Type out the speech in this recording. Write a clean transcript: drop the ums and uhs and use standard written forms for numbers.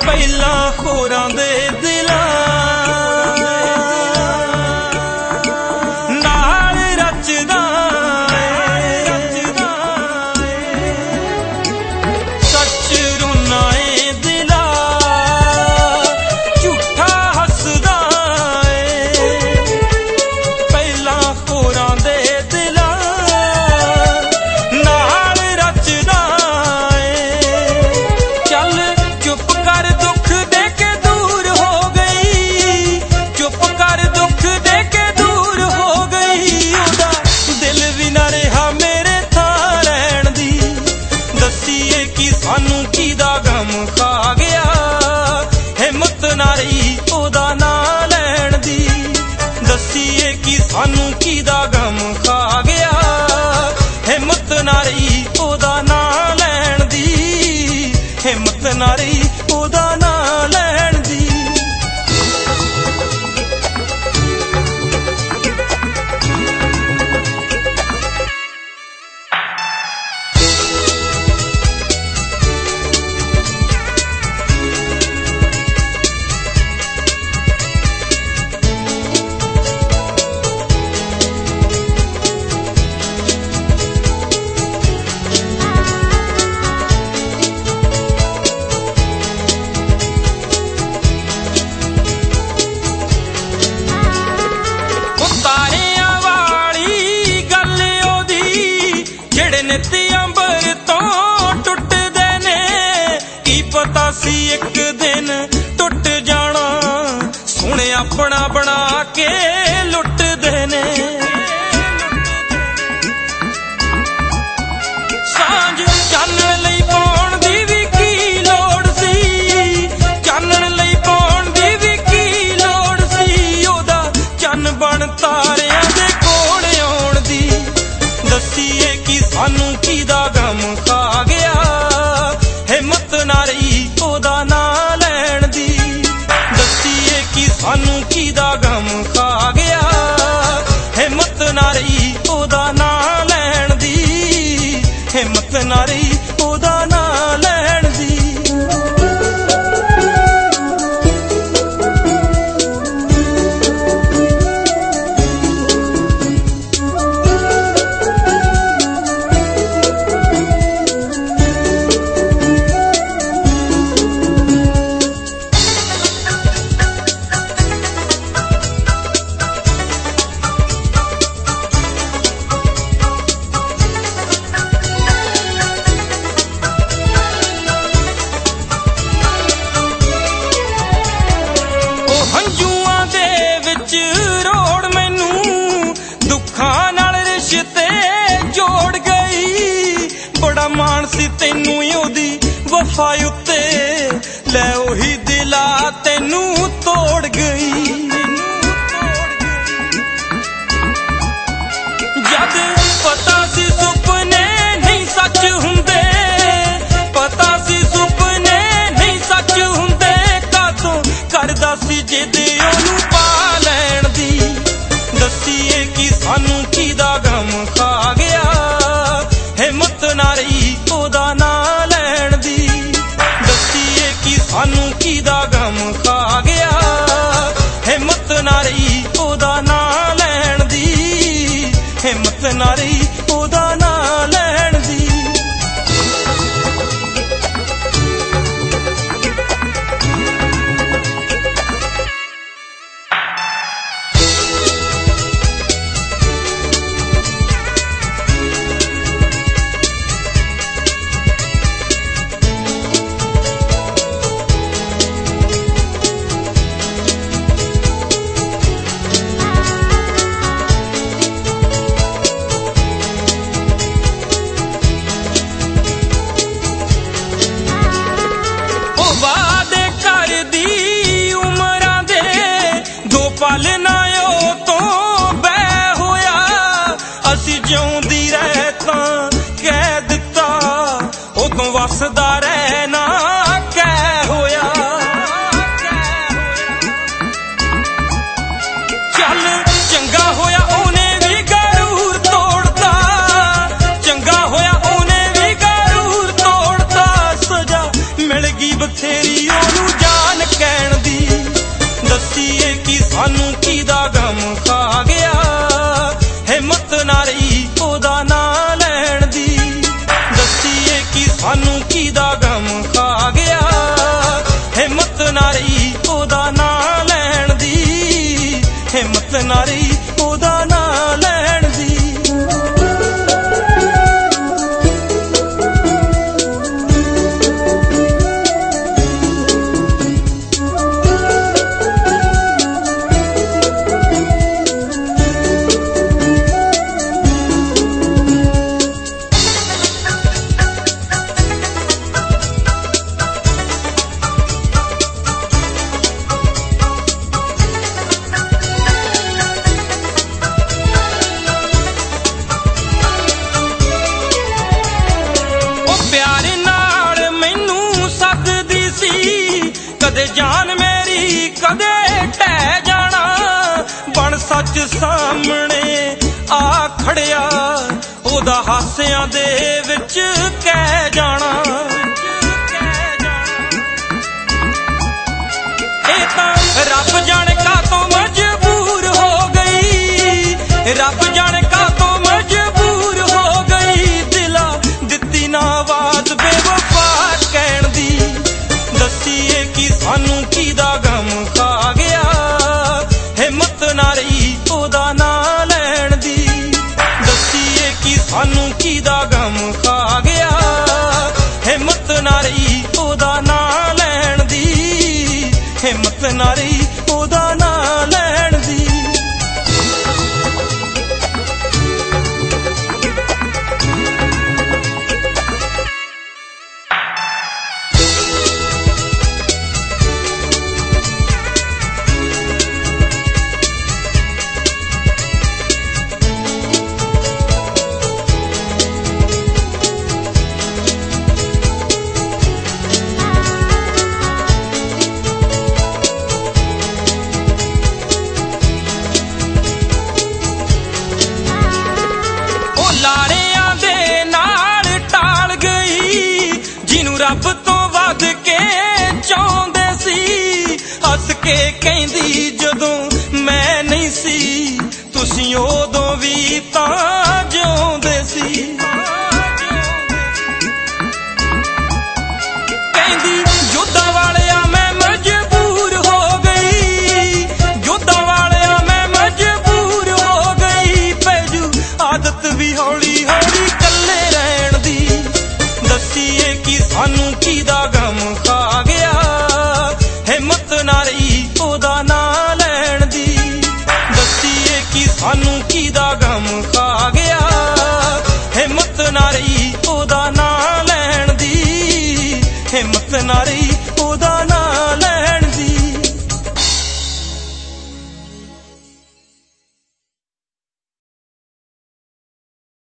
ਪਹਿਲਾਂ ਹੋਰਾਂ ਦੇ ਦਿਲਾਂ ਨਾਲ ਰਚਦਾ ਸੱਚ ਰੋਨਾ ਏ ਦਿਲਾ ਝੂਠਾ ਹੱਸਦਾ ਏ ਪਹਿਲਾਂ ਹੋਰਾਂ ਦੇ ਦਿਲਾਂ ਨਾਲ ਰਚਦਾ ਏ ਚੱਲ ਚੁੱਪ ਕਰ ਦੁੱਖ ਦੇ ਕੇ ਦੂਰ ਹੋ ਗਈ ਚੁੱਪ ਕਰ ਦੁੱਖ ਦੇ ਕੇ ਦੂਰ ਹੋ ਗਈ ਉਹਦਾ ਦਿਲ ਵੀ ਨਾ ਰਿਹਾ ਮੇਰੇ ਥਾਂ ਰਹਿਣ ਦੀ ਦੱਸੀਏ ਕਿ ਸਾਨੂੰ ਕਿਹਦਾ ਗਮ ਖਾ ਗਿਆ ਹਿੰਮਤ ਨਾ ਰਹੀ ਉਹਦਾ ਨਾਂ ਲੈਣ ਦੀ ਦੱਸੀਏ ਕਿ ਸਾਨੂੰ ਕਿਹਦਾ ਗਮ ਖਾ ਗਿਆ ਹਿੰਮਤ ਨਾ ਰਹੀ ਉਹਦਾ ਨਾਂ ਲੈਣ ਦੀ ਹਿੰਮਤ ਨਾ ਰਹੀ ਉਹਦਾ ਨਾਂ ਲੈਣ ਦੀ ਤਾਰਿਆਂ ਵਾਲੀ ਗੱਲ ਉਹਦੀ ਜਿਹੜੇ ਨਿੱਤ ਅੰਬਰ ਤੋਂ ਟੁੱਟਦੇ ਨੇ ਕੀ ਪਤਾ ਸੀ ਇੱਕ ਦਿਨ ਟੁੱਟ ਜਾਣਾ ਸੋਹਣੇ ਆਪਣਾ ਬਣਾ ਕੇ ਲੁੱਟਦੇ ਨੇ ਸਾਂਝ ਚਾਨਣ ਲਈ ਪਾਉਣ ਦੀ ਵੀ ਕੀ ਲੋੜ ਸੀ ਚਾਨਣ ਲਈ ਪਾਉਣ ਦੀ ਵੀ ਕੀ ਲੋੜ ਸੀ ਉਹਦਾ ਚੰਨ ਬਣ ਤਾਰਿਆਂ ਦੇ ਕੋਲ ਆਉਣ ਦੀ ਦੱਸੀਏ ਕਿ ਸਾਨੂੰ ਕਿਹਦਾ ਗਮ ਖਾ ਗਿਆ ਹਿੰਮਤ ਨਾ ਰਹੀ ਉਹਦਾ ਨਾਂ ਲੈਣ ਦੀ ਦੱਸੀਏ ਕਿ ਸਾਨੂੰ ਕਿਹਦਾ ਗਮ ਖਾ ਗਿਆ ਹਿੰਮਤ ਨਾ ਰਹੀ ਉਹਦਾ ਨਾਂ ਲੈਣ ਦੀ ਹਿੰਮਤ ਨਾ ਰਹੀ ਉਹਦਾ ਨਾਂ ਲੈਣ ਦੀ ਹੰਝੂਆਂ ਦੇ ਵਿੱਚ ਰੋੜ ਮੈਨੂੰ ਦੁੱਖਾਂ ਨਾਲ ਰਿਸ਼ਤੇ ਜੋੜ ਗਈ ਬੜਾ ਮਾਣ ਸੀ ਤੈਨੂੰ ਉਹਦੀ ਵਫਾ ਉੱਤੇ ਲੈ ਉਹੀ ਦਿਲਾ ਤੈਨੂੰ ਤੋੜ ਗਈ ਜਦ ਪਤਾ ਸੀ ਸੁਪਨੇ ਨਹੀਂ ਸੱਚ ਹੁੰਦੇ ਪਤਾ ਸੀ ਸੁਪਨੇ ਨਹੀਂ ਸੱਚ ਹੁੰਦੇ ਕਾਤੋਂ ਕਰਦਾ ਸੀ ਜਿੱਦ ਉਹਨੂੰ ਪਾ ਲੈਣ ਦੀ ਦੱਸੀਏ ਕਿ ਸਾਨੂੰ ਕਿਹਦਾ ਗਮ ਖਾ ਗਿਆ ਹਿੰਮਤ ਨਾ ਰਹੀ ਉਹਦਾ ਨਾਂ ਲੈਣ ਦੀ ਦੱਸੀਏ ਕਿ ਸਾਨੂੰ ਕਿਹਦਾ ਗਮ ਖਾ ਗਿਆ ਹਿੰਮਤ ਨਾ ਰਹੀ ਉਹਦਾ ਨਾਂ ਲੈਣ ਦੀ ਹਿੰਮਤ ਨਾ ਰਹੀ ਉਹਦਾ ਨਾਂ ਲੈਣ ਦੀ ਪਲ ਨਾ ਉਹ ਤੋਂ ਬਹਿ ਹੋਇਆ ਅਸੀਂ ਜਿਉਂਦੀ ਰਹਿ ਤਾਂ ਕਹਿ ਦਿੱਤਾ ਉਦੋਂ ਵਸਦਾ ਰਹਿਣਾ ਕਹਿ ਹੋਇਆ ਚੱਲ ਚੰਗਾ ਹੋਇਆ ਉਹਨੇ ਵੀ ਗਰੂਰ ਤੋੜਤਾ ਚੰਗਾ ਹੋਇਆ ਉਹਨੇ ਵੀ ਗਰੂਰ ਤੋੜਤਾ ਸਜ਼ਾ ਮਿਲ ਗਈ ਬਥੇਰੀ ਉਹਨੂੰ ਨਾ ਰਹੀ ਉਹਦਾ ਨਾਂ ਲੈਣ ਦੀ, ਹਿੰਮਤ ਨਾ ਰਹੀ ਉਹਦਾ ਨਾਂ ਲੈਣ ਦੀ। ਕਦੇ ਜਾਨ ਮੇਰੀ ਕਦੇ ਢਹਿ ਜਾਣਾ, ਬਣ ਸੱਚ ਸਾਹਮਣੇ ਆ ਖੜਿਆ ਉਹਦਾ ਹਾਸਿਆਂ ਦੇ ਵਿੱਚ ਕਹਿ ਜਾਣਾ। ਇਹ ਤਾਂ ਰੱਬ ਜਾਣੇ ਕਾਹਤੋਂ ਮਜਬੂਰ ਹੋ ਗਈ, ਰੱਬ ਜਾਣੇ ਕਾਹਤੋਂ ਮਜਬੂਰ ਹੋ ਗਈ, ਦਿਲਾਂ ਦਿੱਤੀ ਨਾ ਆਵਾਜ਼ ਬੇਵਫਾ ਕਹਿਣ ਦੀ। ਦੱਸੀਏ ਕਿ ਸਾਨੂੰ ਕਿਹਦਾ ਗਮ ਖਾ ਗਿਆ, ਹਿੰਮਤ ਨਾ ਰਹੀ ਉਹਦਾ ਨਾਂ ਲੈਣ ਦੀ। ਦੱਸੀਏ ਕਿ ਸਾਨੂੰ ਕਿਹਦਾ ਗਮ ਖਾ ਗਿਆ, ਹਿੰਮਤ ਨਾ ਰਹੀ ਉਹਦਾ ਨਾਂ ਲੈਣ ਦੀ, ਹਿੰਮਤ ਨਾ ਰਹੀ ਉਹਦਾ ਨਾਂ ਲੈਣ ਦੀ। ਲਾਰਿਆਂ ਦੇ ਨਾਲ ਟਾਲ ਗਈ ਜਿਹਨੂੰ ਰੱਬ ਤੋਂ ਵੱਧ ਕੇ ਚਾਹੁੰਦੇ ਸੀ, ਹੱਸ ਕੇ ਕਹਿੰਦੀ ਜਦੋਂ ਮੈਂ ਨਹੀਂ ਸੀ, ਤੁਸੀਂ ਉਦੋਂ ਵੀ ਤਾਂ ਜਿਉਂਦੇ ਸੀ। ਕਹਿੰਦੀ ਜੋਧਾਂ ਵਾਲਿਆ ਮੈਂ ਮਜਬੂਰ ਹੋ ਗਈ, ਜੋਧਾਂ ਵਾਲਿਆ ਮੈਂ ਮਜਬੂਰ ਹੋ ਗਈ, ਪੈਜੂ ਆਦਤ ਵੀ ਹੌਲੀ ਹੌਲੀ ਇਕੱਲੇ ਰਹਿਣ ਦੀ। ਦੱਸੀਏ ਕਿ ਸਾਨੂੰ ਕਿਹਦਾ ਗਮ ਖਾ ਗਿਆ, ਹਿੰਮਤ ਨਾ ਰਹੀ ਉਹਦਾ ਨਾਂ ਲੈਣ ਦੀ। ਦੱਸੀਏ ਕਿ ਸਾਨੂੰ ਕਿਹਦਾ ਗਮ ਖਾ ਗਿਆ, ਹਿੰਮਤ ਨਾ ਰਹੀ ਉਹਦਾ ਨਾਂ ਲੈਣ ਦੀ, ਹਿੰਮਤ ਨਾ ਰਹੀ ਉਹਦਾ ਨਾਂ ਲੈਣ ਦੀ।